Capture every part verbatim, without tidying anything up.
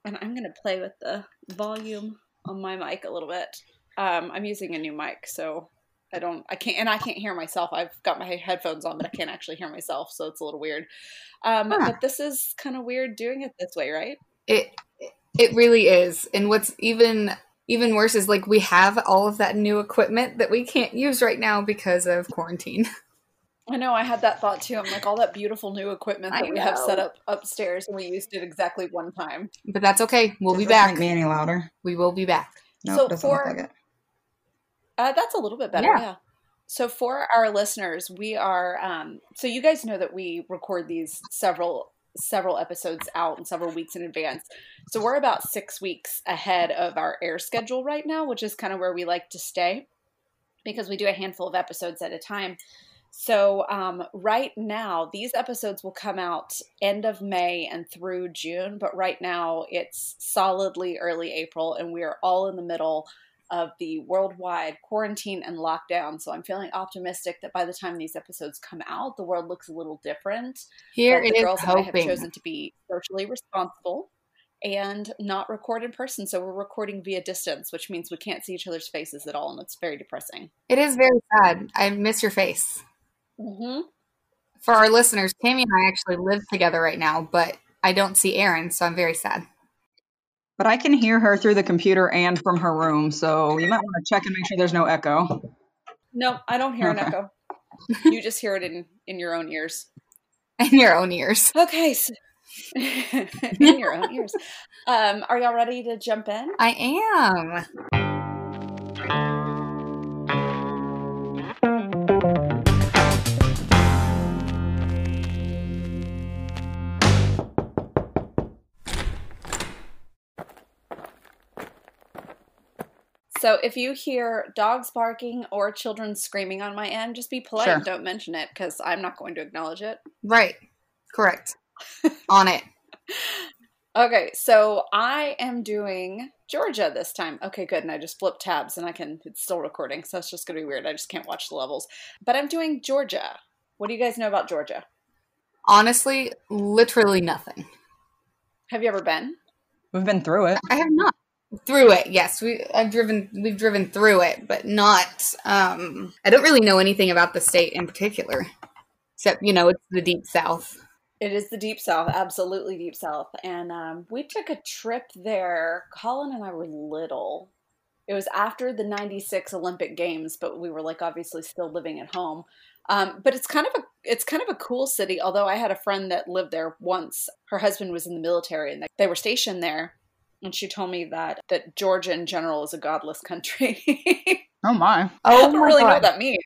and I'm going to play with the volume on my mic a little bit. Um, I'm using a new mic, so I don't, I can't, and I can't hear myself. I've got my headphones on, but I can't actually hear myself, so it's a little weird. Um, huh. But this is kind of weird doing it this way, right? It it really is. And what's even even worse is like we have all of that new equipment that we can't use right now because of quarantine. I know, I had that thought too. I'm like, all that beautiful new equipment that I we know. have set up upstairs, and we used it exactly one time. But that's okay. We'll Does be back. Make me any louder? We will be back. No, nope, so doesn't for, look like it. Uh, that's a little bit better, yeah. yeah. So for our listeners, we are, um, so you guys know that we record these several several episodes out and several weeks in advance. So we're about six weeks ahead of our air schedule right now, which is kind of where we like to stay because we do a handful of episodes at a time. So um, right now, these episodes will come out end of May and through June, but right now it's solidly early April and we are all in the middle of the worldwide quarantine and lockdown. So I'm feeling optimistic that by the time these episodes come out, the world looks a little different. Here but it the is girls hoping. and I have chosen to be socially responsible and not record in person. So we're recording via distance, which means we can't see each other's faces at all. And it's very depressing. It is very sad. I miss your face. Mm-hmm. For our listeners, Tammy and I actually live together right now, but I don't see Erin, so I'm very sad. But I can hear her through the computer and from her room, so you might want to check and make sure there's no echo. No, I don't hear okay. an echo. You just hear it in, in your own ears. In your own ears. Okay. So, in your own ears. Um, are y'all ready to jump in? I am. So if you hear dogs barking or children screaming on my end, just be polite sure. and don't mention it because I'm not going to acknowledge it. Right. Correct. On it. Okay, so I am doing Georgia this time. Okay, good. And I just flipped tabs and I can, it's still recording. So it's just going to be weird. I just can't watch the levels. But I'm doing Georgia. What do you guys know about Georgia? Honestly, literally nothing. Have you ever been? We've been through it. I have not. Through it, yes. We I've driven we've driven through it, but not um I don't really know anything about the state in particular. Except, you know, it's the deep south. It is the deep south, absolutely deep south. And um we took a trip there. Colin and I were little. It was after the ninety-six Olympic Games, but we were like obviously still living at home. Um, but it's kind of a it's kind of a cool city, although I had a friend that lived there once. Her husband was in the military and they were stationed there. And she told me that, that Georgia in general is a godless country. Oh, my. Oh, I don't my really God. know what that means.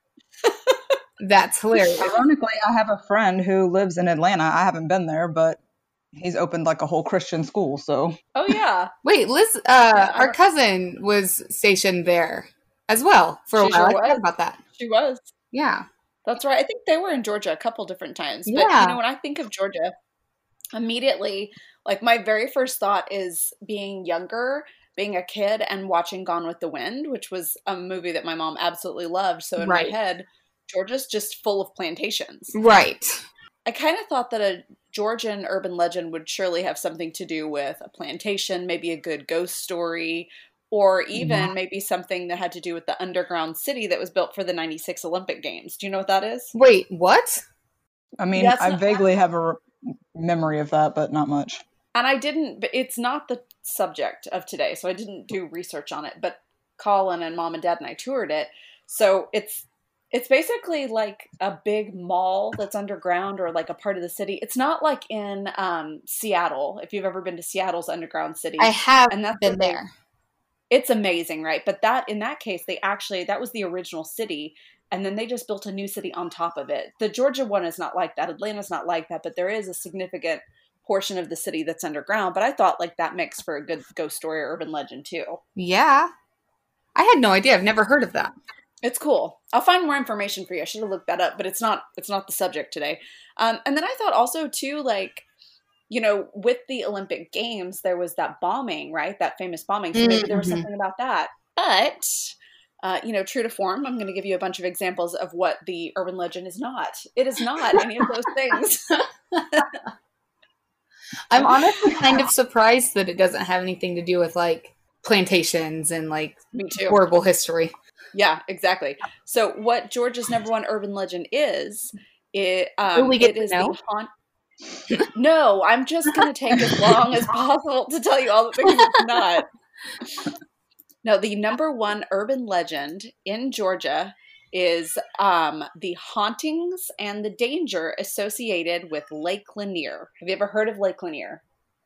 That's hilarious. Ironically, I have a friend who lives in Atlanta. I haven't been there, but he's opened like a whole Christian school, so. Oh, yeah. Wait, Liz, uh, yeah, our cousin was stationed there as well for a she while. Sure I forgot about that. She was. Yeah. That's right. I think they were in Georgia a couple different times. But, yeah. you know, when I think of Georgia, immediately, like my very first thought is being younger, being a kid and watching Gone with the Wind, which was a movie that my mom absolutely loved. So in right. my head, Georgia's just full of plantations. Right. I kind of thought that a Georgian urban legend would surely have something to do with a plantation, maybe a good ghost story, or even yeah. maybe something that had to do with the underground city that was built for the ninety-six Olympic Games. Do you know what that is? Wait, what? I mean, yeah, I vaguely have a memory of that, but not much. And I didn't, but it's not the subject of today, so I didn't do research on it, but Colin and Mom and Dad and I toured it. So it's it's basically like a big mall that's underground or like a part of the city. It's not like in um, Seattle, if you've ever been to Seattle's underground city. I have and that's been there. They, it's amazing, right? But that in that case, they actually, that was the original city. And then they just built a new city on top of it. The Georgia one is not like that. Atlanta's not like that, but there is a significant portion of the city that's underground. But I thought like that makes for a good ghost story or urban legend too. Yeah. I had no idea. I've never heard of that. It's cool. I'll find more information for you. I should have looked that up, but it's not, it's not the subject today. Um, and then I thought also too, like, you know, with the Olympic Games, there was that bombing, right? That famous bombing. So maybe mm-hmm. there was something about that. But, uh, you know, true to form, I'm going to give you a bunch of examples of what the urban legend is not. It is not any of those things. I'm honestly kind of surprised that it doesn't have anything to do with like plantations and like Me too. horrible history. Yeah, exactly. So what Georgia's number one urban legend is, it um, Oh, we get it to is know? the haunt. No, I'm just going to take as long as possible to tell you all the things it's not. No, the number one urban legend in Georgia is um, the hauntings and the danger associated with Lake Lanier. Have you ever heard of Lake Lanier?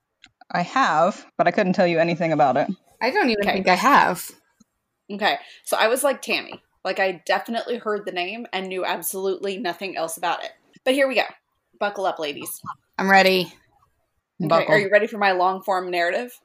I have, but I couldn't tell you anything about it. I don't even Okay. think I have. Okay, so I was like Tammy. Like, I definitely heard the name and knew absolutely nothing else about it. But here we go. Buckle up, ladies. I'm ready. Okay, Buckle. are you ready for my long form narrative?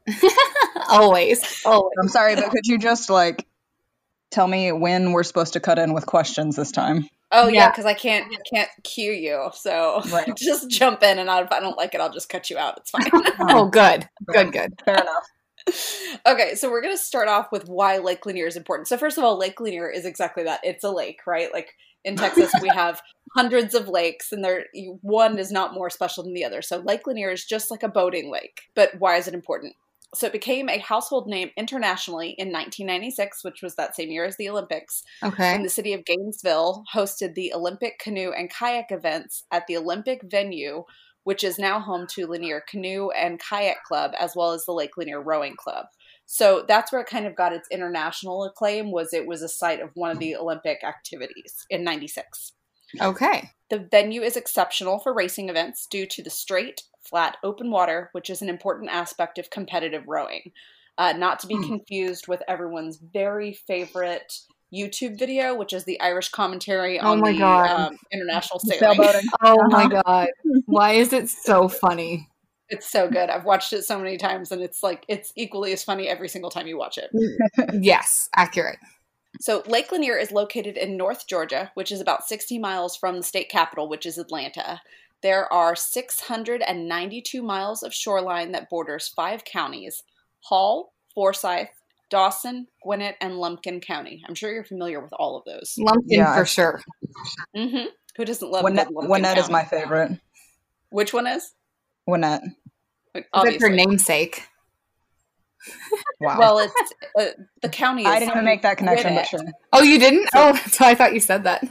Always. Always. I'm sorry, but could you just like tell me when we're supposed to cut in with questions this time? Oh yeah, Yeah. because I can't I can't cue you. So Right. just jump in, and I, if I don't like it, I'll just cut you out. It's fine. Oh, good. Good, good. Fair enough. Okay, so we're going to start off with why Lake Lanier is important. So first of all, Lake Lanier is exactly that. It's a lake, right? Like in Texas, we have hundreds of lakes, and there one is not more special than the other. So Lake Lanier is just like a boating lake. But why is it important? So it became a household name internationally in nineteen ninety-six, which was that same year as the Olympics, Okay. when the city of Gainesville hosted the Olympic canoe and kayak events at the Olympic venue, which is now home to Lanier Canoe and Kayak Club, as well as the Lake Lanier Rowing Club. So that's where it kind of got its international acclaim, was it was a site of one of the Olympic activities in ninety-six. Okay. The venue is exceptional for racing events due to the straight, flat, open water, which is an important aspect of competitive rowing. Uh, not to be Hmm. confused with everyone's very favorite YouTube video, which is the Irish commentary Oh on my the God. um, international The sailing. sailboating. Oh my Uh-huh. God. Why is it so funny? It's so good. I've watched it so many times, and it's like it's equally as funny every single time you watch it. Yes, accurate. So Lake Lanier is located in North Georgia, which is about sixty miles from the state capital, which is Atlanta. There are six hundred ninety-two miles of shoreline that borders five counties: Hall, Forsyth, Dawson, Gwinnett, and Lumpkin County. I'm sure you're familiar with all of those. Lumpkin Yeah. for sure. Mm-hmm. Who doesn't love Winnette, good Lumpkin Winnette is County? my favorite. Which one is? Winnette. That's Obviously. her namesake. Wow. Well, it's uh, the county is I didn't even make that connection, but Gwinnett. sure. Oh, you didn't? Oh, so I thought you said that.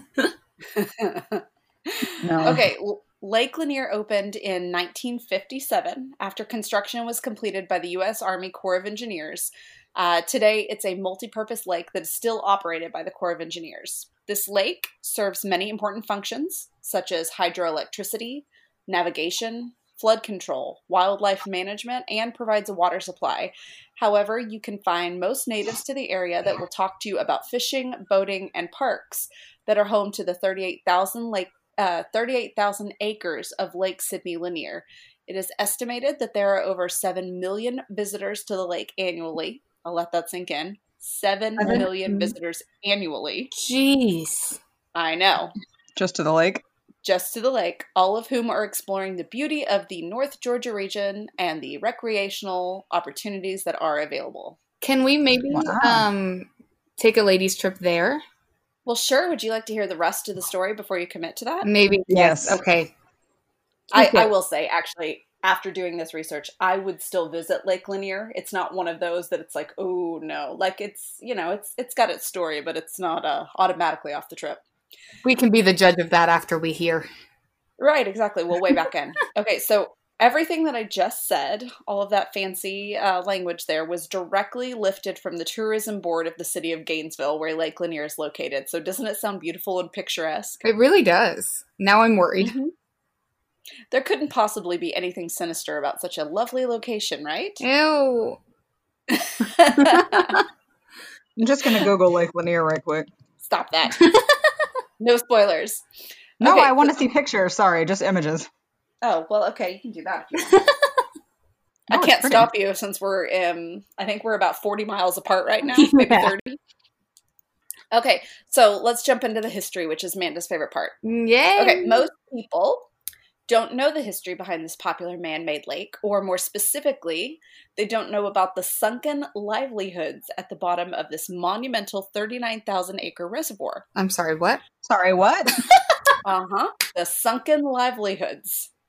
No. Okay, L- Lake Lanier opened in nineteen fifty-seven after construction was completed by the U S Army Corps of Engineers. Uh, today, it's a multi-purpose lake that is still operated by the Corps of Engineers. This lake serves many important functions, such as hydroelectricity, navigation, flood control, wildlife management, and provides a water supply. However, you can find most natives to the area that will talk to you about fishing, boating, and parks that are home to the thirty-eight thousand lake Uh, thirty-eight thousand acres of Lake Sidney Lanier. It is estimated that there are over seven million visitors to the lake annually. I'll let that sink in. seven Seven- million visitors annually. Jeez. I know. Just to the lake. Just to the lake, all of whom are exploring the beauty of the North Georgia region and the recreational opportunities that are available. Can we maybe Wow. um take a ladies' trip there? Well, sure. Would you like to hear the rest of the story before you commit to that? Maybe. Yes. Yes. Okay. I, Okay. I will say, actually, after doing this research, I would still visit Lake Lanier. It's not one of those that it's like, oh no, like it's, you know, it's it's got its story, but it's not uh, automatically off the trip. We can be the judge of that after we hear. Right, exactly. We'll way back in. Okay, so everything that I just said, all of that fancy uh, language there, was directly lifted from the tourism board of the city of Gainesville, where Lake Lanier is located. So doesn't it sound beautiful and picturesque? It really does. Now I'm worried. Mhm. There couldn't possibly be anything sinister about such a lovely location, right? Ew. I'm just going to Google Lake Lanier right quick. Stop that. No spoilers. No, Okay, I want to so- see pictures. Sorry, just images. Oh, well, okay, you can do that. if you want. I No, it's can't pretty. stop you since we're, um, I think we're about forty miles apart right now, maybe Yeah. thirty. Okay, so let's jump into the history, which is Amanda's favorite part. Yay. Okay, most people don't know the history behind this popular man-made lake, or more specifically, they don't know about the sunken livelihoods at the bottom of this monumental thirty-nine thousand acre reservoir. I'm sorry, what? Sorry, what? Uh-huh. The sunken livelihoods.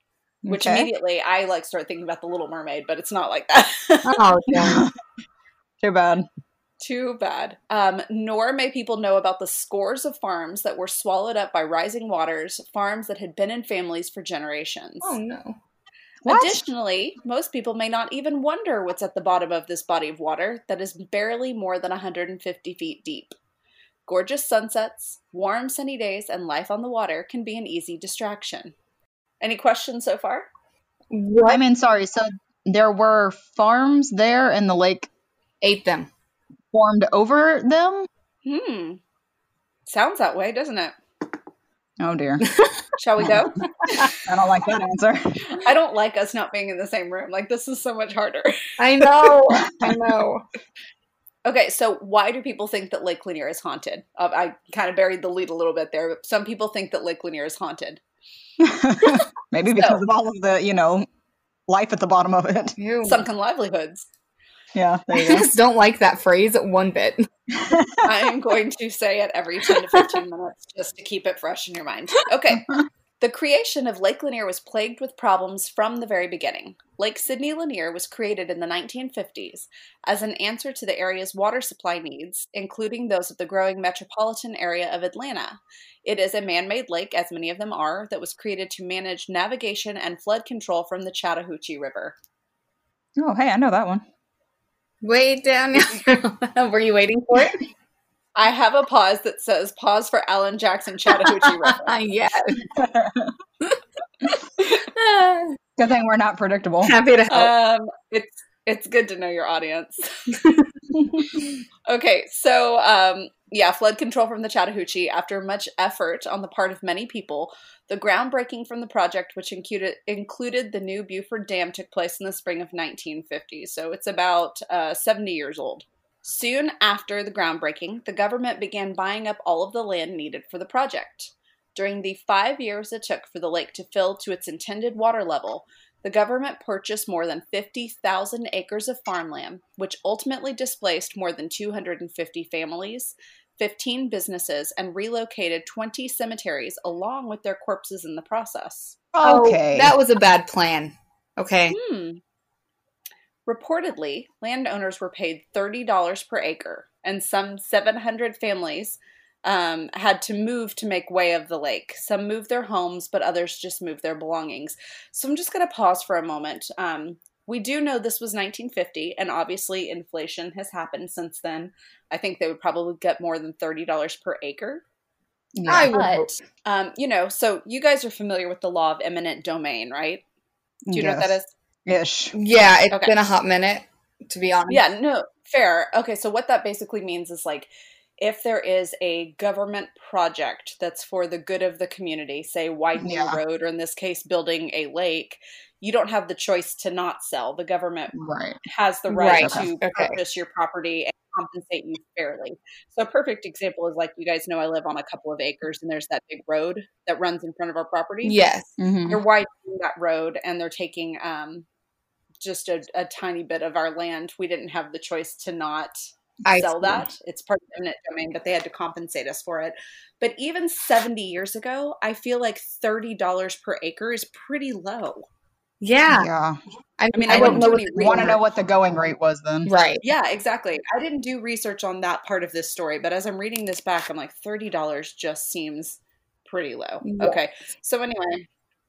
which Okay. immediately I like start thinking about the Little Mermaid, but it's not like that. Oh, yeah. Too bad. Too bad. Um, nor may people know about the scores of farms that were swallowed up by rising waters, farms that had been in families for generations. Oh, no. What? Additionally, most people may not even wonder what's at the bottom of this body of water that is barely more than one hundred fifty feet deep. Gorgeous sunsets, warm sunny days, and life on the water can be an easy distraction. Any questions so far? What? I mean, sorry. So there were farms there, and the lake Ate them. formed over them? Hmm. Sounds that way, doesn't it? Oh, dear. Shall we go? I don't like that answer. I don't like us not being in the same room. Like, this is so much harder. I know. I know. Okay, so why do people think that Lake Lanier is haunted? Uh, I kind of buried the lead a little bit there, but some people think that Lake Lanier is haunted. Maybe because So- of all of the, you know, life at the bottom of it. Ew. Sunken livelihoods. Yeah, there I you go. just don't like that phrase one bit. I'm going to say it every ten to fifteen minutes just to keep it fresh in your mind. Okay. The creation of Lake Lanier was plagued with problems from the very beginning. Lake Sidney Lanier was created in the nineteen fifties as an answer to the area's water supply needs, including those of the growing metropolitan area of Atlanta. It is a man-made lake, as many of them are, that was created to manage navigation and flood control from the Chattahoochee River. Oh, hey, I know that one. Way down. Were you waiting for it? I have a pause that says, pause for Alan Jackson Chattahoochee River. Yeah. Good thing we're not predictable. Happy to help. Um, it's it's good to know your audience. Okay, so um, yeah, flood control from the Chattahoochee. After much effort on the part of many people, the groundbreaking from the project, which included included the new Buford Dam, took place in the spring of nineteen fifty. So it's about uh, seventy years old. Soon after the groundbreaking, the government began buying up all of the land needed for the project. During the five years it took for the lake to fill to its intended water level, the government purchased more than fifty thousand acres of farmland, which ultimately displaced more than two hundred fifty families, fifteen businesses, and relocated twenty cemeteries along with their corpses in the process. Okay. Oh, that was a bad plan. Okay. Hmm. Reportedly, landowners were paid thirty dollars per acre, and some seven hundred families um, had to move to make way of the lake. Some moved their homes, but others just moved their belongings. So I'm just going to pause for a moment. Um, we do know this was nineteen fifty, and obviously inflation has happened since then. I think they would probably get more than thirty dollars per acre. Yeah. I would hope. But, um, you know, so you guys are familiar with the law of eminent domain, right? Do you know what that is? Ish. Yeah, it's Okay. been a hot minute, to be honest. Yeah, no, fair. Okay, so what that basically means is like if there is a government project that's for the good of the community, say widening Yeah. a road, or in this case, building a lake, you don't have the choice to not sell. The government Right. has the right, Right, to okay. purchase your property and compensate you fairly. So a perfect example is like, you guys know I live on a couple of acres and there's that big road that runs in front of our property. Yes. Mm-hmm. They're widening that road and they're taking um, just a, a tiny bit of our land. We didn't have the choice to not I sell see. that. It's part of eminent domain, but they had to compensate us for it. But even seventy years ago, I feel like thirty dollars per acre is pretty low. Yeah. Yeah. I, I mean, I I don't didn't know do what any the Want to research. know what the going rate was then? Right. Yeah, exactly. I didn't do research on that part of this story, but as I'm reading this back, I'm like, thirty dollars just seems pretty low. Yeah. Okay. So anyway,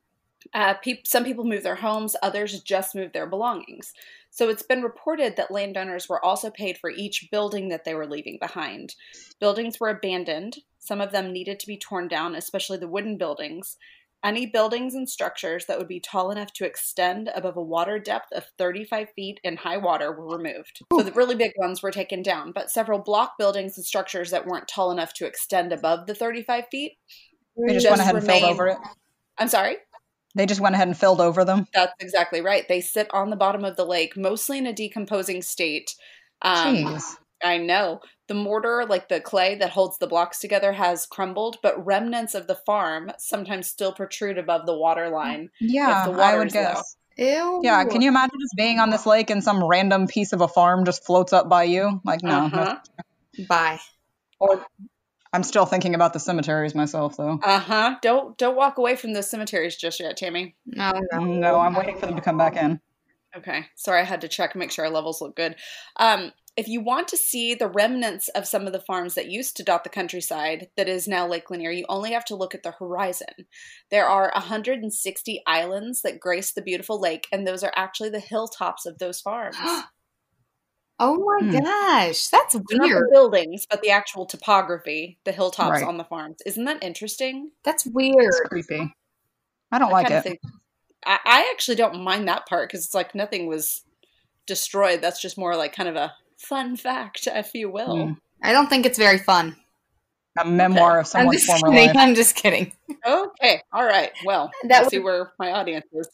uh, peop- some people move their homes, others just move their belongings. So it's been reported that landowners were also paid for each building that they were leaving behind. Buildings were abandoned. Some of them needed to be torn down, especially the wooden buildings. Any buildings and structures that would be tall enough to extend above a water depth of thirty-five feet in high water were removed. So the really big ones were taken down, but several block buildings and structures that weren't tall enough to extend above the thirty-five feet. They just, Just went ahead and filled remain- over it. I'm sorry? They just went ahead and filled over them. That's exactly right. They sit on the bottom of the lake, mostly in a decomposing state. Um, Jeez. I know. The mortar, like the clay that holds the blocks together, has crumbled, but remnants of the farm sometimes still protrude above the water line. Yeah, the I water would is low. guess. Ew. Yeah, can you imagine just being on this lake and some random piece of a farm just floats up by you? Like, no. Uh-huh. Bye. Or I'm still thinking about the cemeteries myself, though. Uh-huh. Don't don't walk away from those cemeteries just yet, Tammy. No, no. No, I'm waiting for them to come back in. Okay. Sorry, I had to check and make sure our levels look good. Um, if you want to see the remnants of some of the farms that used to dot the countryside that is now Lake Lanier, you only have to look at the horizon. There are one hundred sixty islands that grace the beautiful lake, and those are actually the hilltops of those farms. Oh my Hmm. gosh, that's So not the weird. buildings, but the actual topography, the hilltops Right. on the farms. Isn't that interesting? That's It's weird. creepy. I don't I like kind it. of think I, I actually don't mind that part because it's like nothing was destroyed. That's just more like kind of a fun fact, if you will. Mm. I don't think it's very fun. A memoir Okay. of I'm someone's just former kidding. life. I'm just kidding. Okay. All right. Well, That we'll was- see where my audience is.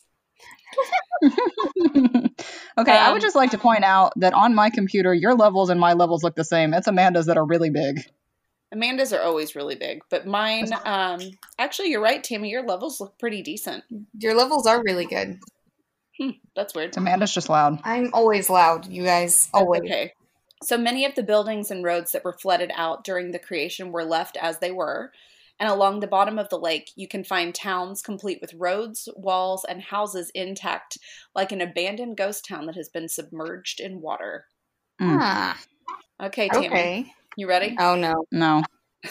Okay, I would Um, just like to point out that on my computer, your levels and my levels look the same. It's Amanda's that are really big. Amanda's are always really big, but mine, um, actually, you're right, Tammy. Your levels look pretty decent. Your levels are really good. Hmm, that's weird. It's Amanda's just loud. I'm always loud, you guys. Always. Okay. So many of the buildings and roads that were flooded out during the creation were left as they were. And along the bottom of the lake, you can find towns complete with roads, walls, and houses intact, like an abandoned ghost town that has been submerged in water. Mm. Ah, Okay, Tammy, okay. you ready? Oh no. No.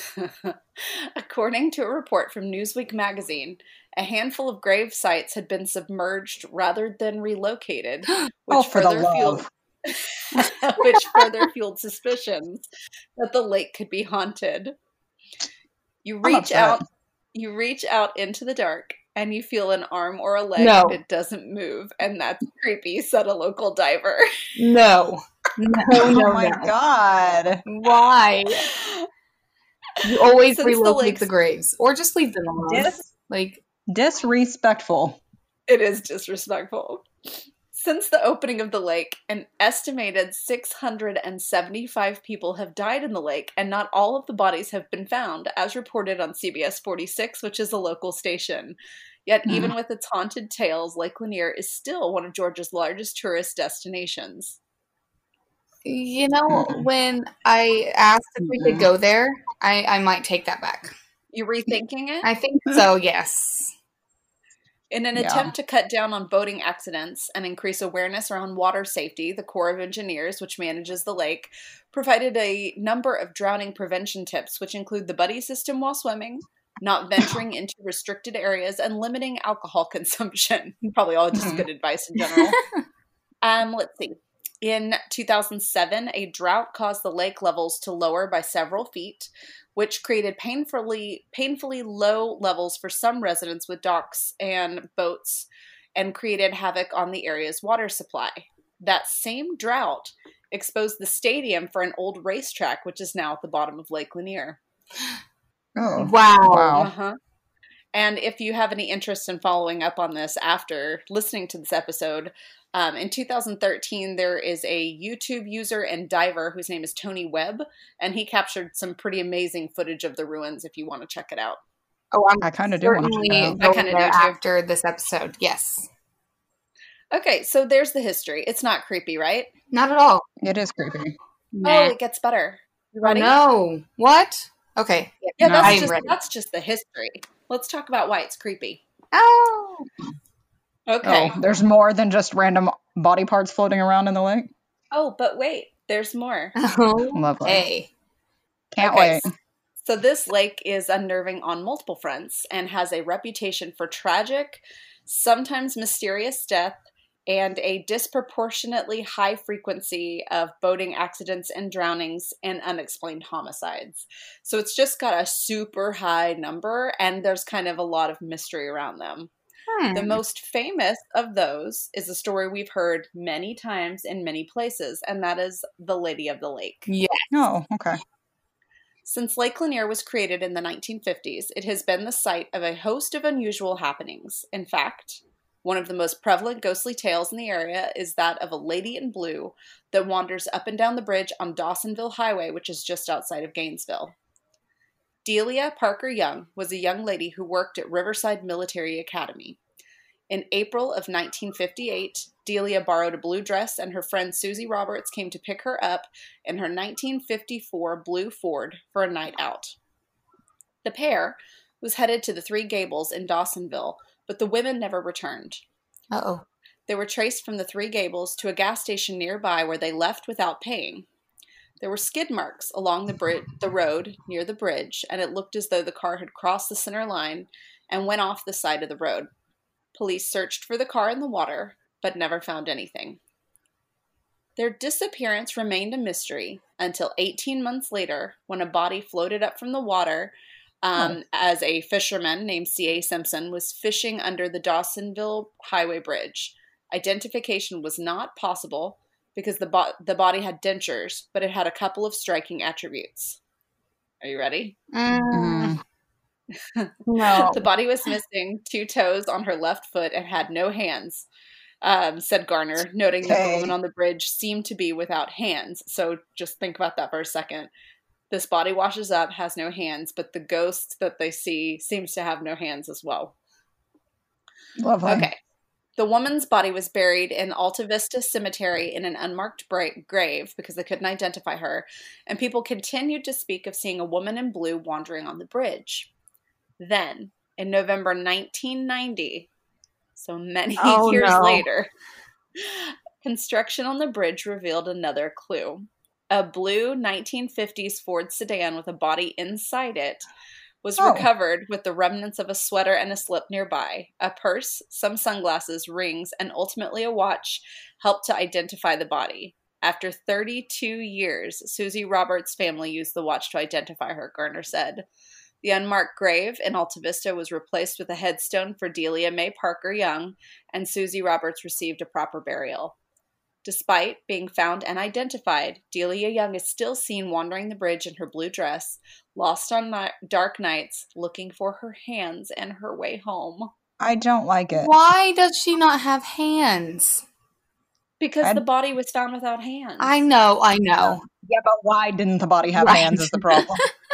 According to a report from Newsweek magazine, a handful of grave sites had been submerged rather than relocated, which Oh, for the further fueled love. which further fueled suspicions that the lake could be haunted. You I'm reach upset. out, you reach out into the dark, and you feel an arm or a leg, No. and it doesn't move, and that's creepy," said a local diver. No. No, Oh no, my no. god. Why? You always Since the relocate lakes- the graves. Or just leave them alone. Dis- Like, disrespectful. It is disrespectful. Since the opening of the lake, an estimated six hundred seventy-five people have died in the lake, and not all of the bodies have been found, as reported on C B S forty-six, which is a local station. Yet, Hmm. even with its haunted tales, Lake Lanier is still one of Georgia's largest tourist destinations. you know, Mm-mm. when I asked if we could Mm-mm. go there, I, I might take that back. You rethinking it? I think so, yes. In an Yeah. attempt to cut down on boating accidents and increase awareness around water safety, the Corps of Engineers, which manages the lake, provided a number of drowning prevention tips, which include the buddy system while swimming, not venturing into restricted areas, and limiting alcohol consumption. Probably all just Mhm. good advice in general. um, let's see. In two thousand seven, a drought caused the lake levels to lower by several feet, which created painfully painfully low levels for some residents with docks and boats and created havoc on the area's water supply. That same drought exposed the stadium for an old racetrack, which is now at the bottom of Lake Lanier. Oh. Wow. Wow. Uh-huh. And if you have any interest in following up on this after listening to this episode, um, in two thousand thirteen, there is a YouTube user and diver whose name is Tony Webb, and he captured some pretty amazing footage of the ruins if you want to check it out. Oh, I'm I kind of do want to certainly check it out. I going kinda there do too. after this episode. Yes. Okay, so there's the history. It's not creepy, right? Not at all. It is creepy. Nah. Oh, it gets better. You Oh, ready? no. What? Okay. Yeah, No. that's I am just ready. that's just the history. Let's talk about why it's creepy. Oh. Okay. Oh, there's more than just random body parts floating around in the lake? Oh, but wait, there's more. Oh. Lovely. Hey. Can't Okay, wait. So this lake is unnerving on multiple fronts and has a reputation for tragic, sometimes mysterious death, and a disproportionately high frequency of boating accidents and drownings and unexplained homicides. So it's just got a super high number, and there's kind of a lot of mystery around them. Hmm. The most famous of those is a story we've heard many times in many places, and that is the Lady of the Lake. Yeah. Oh, okay. Since Lake Lanier was created in the nineteen fifties, it has been the site of a host of unusual happenings. In fact, one of the most prevalent ghostly tales in the area is that of a lady in blue that wanders up and down the bridge on Dawsonville Highway, which is just outside of Gainesville. Delia Parker Young was a young lady who worked at Riverside Military Academy. In April of nineteen fifty-eight, Delia borrowed a blue dress, and her friend Susie Roberts came to pick her up in her nineteen fifty-four blue Ford for a night out. The pair was headed to the Three Gables in Dawsonville, but the women never returned. Uh-oh. They were traced from the Three Gables to a gas station nearby where they left without paying. There were skid marks along the, bri- the road near the bridge, and it looked as though the car had crossed the center line and went off the side of the road. Police searched for the car in the water, but never found anything. Their disappearance remained a mystery until eighteen months later, when a body floated up from the water um, oh. as a fisherman named C A Simpson was fishing under the Dawsonville Highway Bridge. Identification was not possible because the, bo- the body had dentures, but it had a couple of striking attributes. Are you ready? Mm. No. The body was missing two toes on her left foot and had no hands, um, said Garner, noting okay. that the woman on the bridge seemed to be without hands. So just think about that for a second. This body washes up, has no hands, but the ghost that they see seems to have no hands as well. Lovely. Okay. The woman's body was buried in Alta Vista Cemetery in an unmarked bra- grave because they couldn't identify her, and people continued to speak of seeing a woman in blue wandering on the bridge. Then, in November nineteen ninety, so many oh, years no. later, construction on the bridge revealed another clue. A blue nineteen fifties Ford sedan with a body inside it was oh. recovered with the remnants of a sweater and a slip nearby. A purse, some sunglasses, rings, and ultimately a watch helped to identify the body. After thirty-two years, Susie Roberts' family used the watch to identify her, Garner said. The unmarked grave in Alta Vista was replaced with a headstone for Delia Mae Parker Young, and Susie Roberts received a proper burial. Despite being found and identified, Delia Young is still seen wandering the bridge in her blue dress, lost on ni- dark nights, looking for her hands and her way home. I don't like it. Why does she not have hands? Because I'd... the body was found without hands. I know, I know. Yeah, but why didn't the body have right. hands is the problem.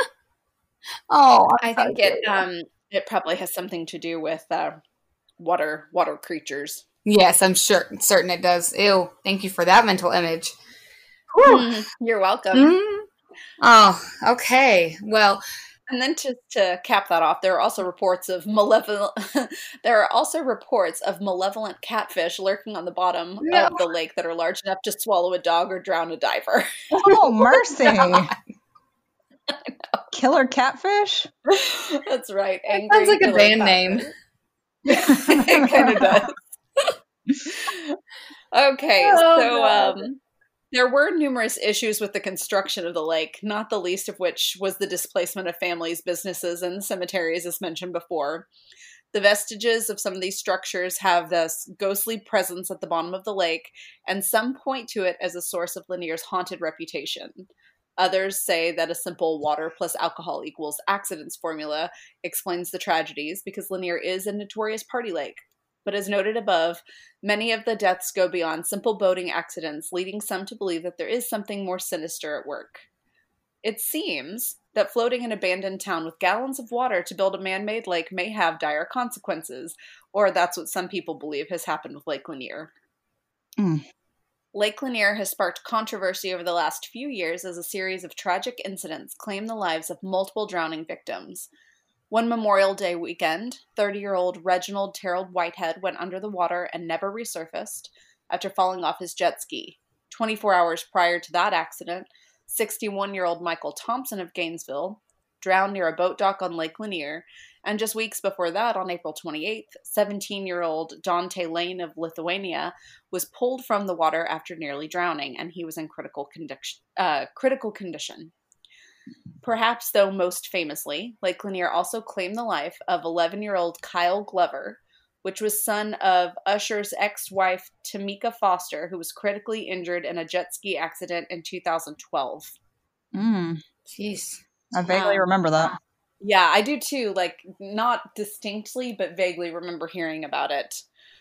oh, I think it um it probably has something to do with uh, water water creatures. Yes, I'm sure, certain it does. Ew, thank you for that mental image. Mm, you're welcome. Mm. Oh, okay. Well, and then to, to cap that off, there are also reports of malevolent. there are also reports of malevolent catfish lurking on the bottom no. of the lake that are large enough to swallow a dog or drown a diver. Oh, mercy! Killer catfish? That's right. That sounds like a band catfish. Name. It kind of does. Okay, oh, so um, there were numerous issues with the construction of the lake, not the least of which was the displacement of families, businesses, and cemeteries, as mentioned before. The vestiges of some of these structures have this ghostly presence at the bottom of the lake, and some point to it as a source of Lanier's haunted reputation. Others say that a simple water plus alcohol equals accidents formula explains the tragedies, because Lanier is a notorious party lake. But as noted above, many of the deaths go beyond simple boating accidents, leading some to believe that there is something more sinister at work. It seems that floating an abandoned town with gallons of water to build a man-made lake may have dire consequences, or that's what some people believe has happened with Lake Lanier. Mm. Lake Lanier has sparked controversy over the last few years as a series of tragic incidents claim the lives of multiple drowning victims. One Memorial Day weekend, thirty-year-old Reginald Terrell Whitehead went under the water and never resurfaced after falling off his jet ski. twenty-four hours prior to that accident, sixty-one-year-old Michael Thompson of Gainesville drowned near a boat dock on Lake Lanier, and just weeks before that, on April twenty-eighth, seventeen-year-old Dante Lane of Lithuania was pulled from the water after nearly drowning, and he was in critical condition. Uh, critical condition. Perhaps, though most famously, Lake Lanier also claimed the life of eleven-year-old Kyle Glover, which was son of Usher's ex-wife Tamika Foster, who was critically injured in a jet ski accident in two thousand twelve. Mm. Jeez. I vaguely um, remember that. Yeah, I do too. Like, not distinctly, but vaguely remember hearing about it.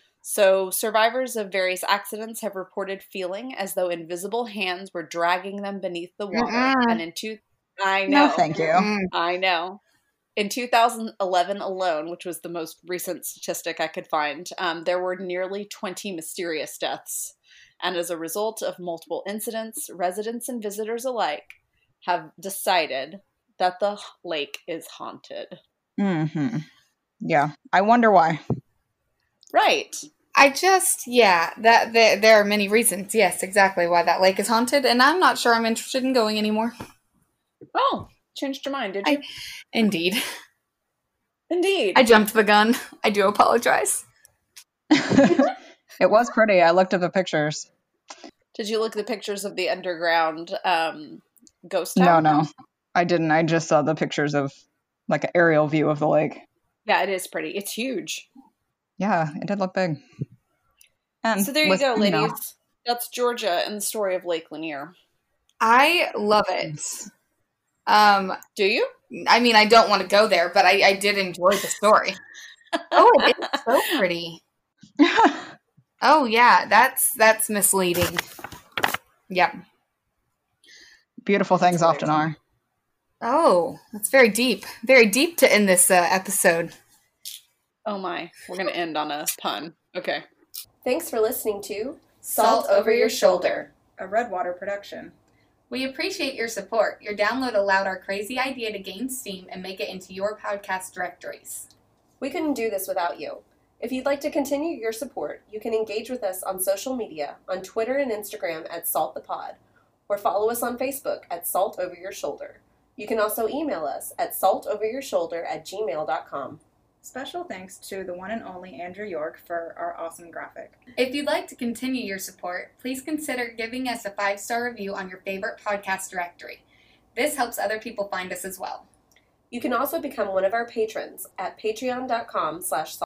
So, survivors of various accidents have reported feeling as though invisible hands were dragging them beneath the water. Mm-mm. And in two... I know. No, thank you. I know. In two thousand eleven alone, which was the most recent statistic I could find, um, there were nearly twenty mysterious deaths. And as a result of multiple incidents, residents and visitors alike have decided that the lake is haunted. Mm-hmm. Yeah. I wonder why. Right. I just, yeah, that, that there are many reasons, yes, exactly, why that lake is haunted, and I'm not sure I'm interested in going anymore. Oh, changed your mind, did you? I, indeed. Indeed. I jumped the gun. I do apologize. It was pretty. I looked at the pictures. Did you look at the pictures of the underground um, ghost No, town? no. I didn't. I just saw the pictures of like an aerial view of the lake. Yeah, it is pretty. It's huge. Yeah, it did look big. And so there you with, go, ladies. You know, That's Georgia and the story of Lake Lanier. I love it. Um, Do you? I mean, I don't want to go there, but I, I did enjoy the story. Oh, it is so pretty. Oh, yeah, that's that's misleading. Yep. Beautiful things often are. Oh, that's very deep. Very deep to end this uh, episode. Oh my, we're going to end on a pun. Okay. Thanks for listening to Salt Over Your Shoulder, a Redwater production. We appreciate your support. Your download allowed our crazy idea to gain steam and make it into your podcast directories. We couldn't do this without you. If you'd like to continue your support, you can engage with us on social media, on Twitter and Instagram at SaltThePod, or follow us on Facebook at Salt Over Your Shoulder. You can also email us at saltoveryourshoulder at gmail dot com. Special thanks to the one and only Andrew York for our awesome graphic. If you'd like to continue your support, please consider giving us a five-star review on your favorite podcast directory. This helps other people find us as well. You can also become one of our patrons at patreon dot com slash